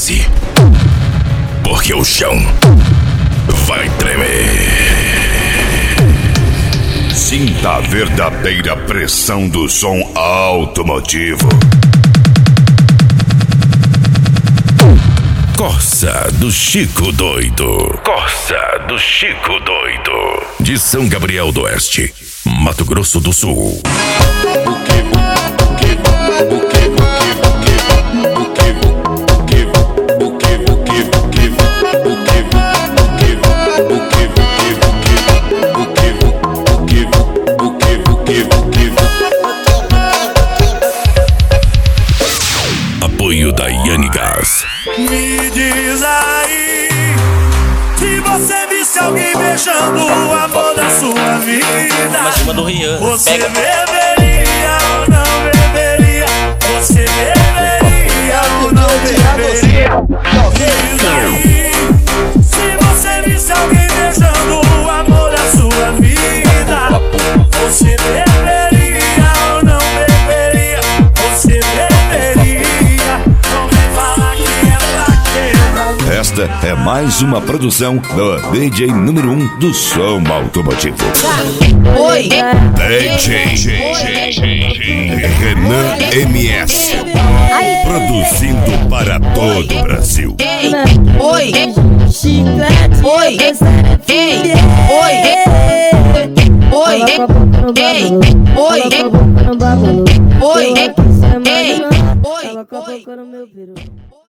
prepare-se, porque o chão vai tremer. Sinta a verdadeira pressão do som automotivo. Corsa do Chico Doido. Corsa do Chico Doido. De São Gabriel do Oeste, Mato Grosso do Sul. Apoio da Yanigás. Me diz aí, se você visse alguém beijando o amor da sua vida, você beberia ou não beberia? Você beberia ou não beberia? Diz aí, se você visse alguém beijando o amor da sua vida, você beberia ou não beberia? Você beberia? Não vem falar que é fraqueza. Esta é mais uma produção do DJ número 1 do som automotivo. Oi, DJ Renan MS. Produzindo para todo o Brasil. oi, oi, oi, oi, oi, oi, oi.